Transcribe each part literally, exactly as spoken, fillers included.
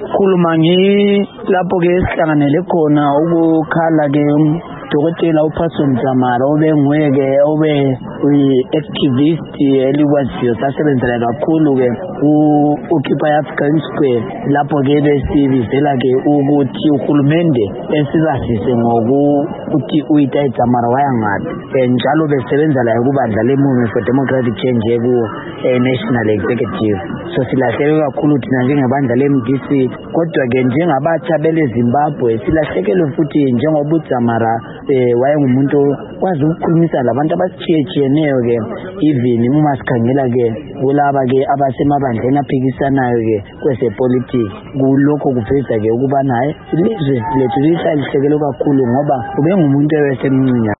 khuluma ngilapho ke sihlanganele khona ukukhala ke Dokotela uPhason Dzamara obe ngweke obe uyi-activist elikwaziyo sasebenzela kakhulu ke u-Occupy African Square lapho ke besibizela ke ukuthi uhulumende esizasise ngokuthi uItai Dzamara wayangaphi njalo besebenza la kubandla leMovement for Democratic Change ku National Executive. So silahleke kakhulu thina njengebandla le-M D C, kodwa ke njengabatsha bele Zimbabwe silahlekelwe futhi njengoba uDzamara eh wayengumuntu kwazi ukukhulumisa labantu abasitshiyetshiyeneyo ke even uma sikhangela ke kulaba ke abasemabandleni aphikisanayo ke kwezepolitiki kulokho kuveza ke ukuba naye ilizwe lethu lihlalihlekelo kakhulu ngoba ubengumuntu ewesemncinya.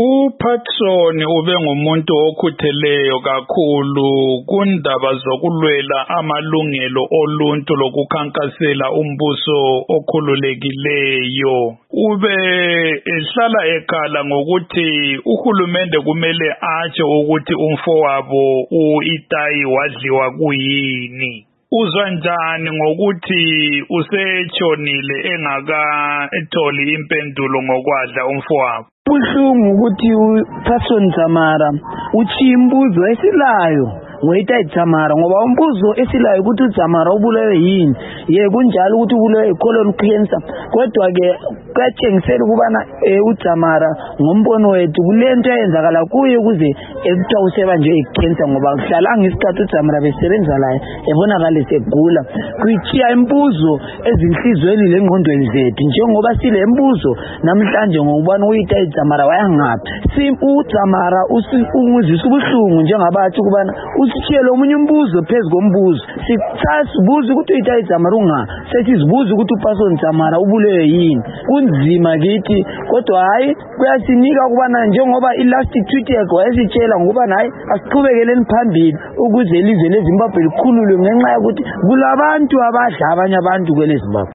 uPhason ube ngumuntu okhutheleyo kakhulu kundaba zokulwela amalungelo oluntu lokukhankasela umbuso okhululekileyo. Ube ehlala ekhala ngokuthi uhulumende kumele atshe ukuthi umfowabo uItai wadliwa kuyini. Uzwa njani ngokuthi usetshonile engaka etholi impendulo ngokwadla umfowabo? Buhlungu ukuthi uPhason Dzamara uthi imbuzo esilayo ngoItai Dzamara ngoba umbuzo esilayo ukuthi uDzamara ubulewe yini ye kunjalo ukuthi ubulewe icolon cancer, kodwa ke kuyatshengisela ukubana uDzamara ngombono wethu kulento eyenzakala kuye ukuze ekuthiwa useba nje icancer ngoba kuhlalanga isikhathi uDzamara besebenza laye ebonakala segula. Kuyichiya imbuzo ezinhlizweni lengqondweni zethu njengoba sile imbuzo namhlanje ngokubana uItai Dzamara wayangaphi. Simple uDzamara usinguzisa ubuhlungu njengabathi ukubana usitshiyele omunye umbuzo phezu kombuzo. Sithatha ukuthi uItai Dzamara unga sesizibuza ukuthi uPhason Dzamara ubulewe yini. Kunzima kithi kodwa hayi kuyasinika ukubana njengoba ilast tweet yakhe wayesitshela ngokubana hayi asiqhubekeleni phambili ukuze ilizwe leZimbabwe likhululwe ngenxa yokuthi kulabantu abadla abanye abantu kwele Zimbabwe.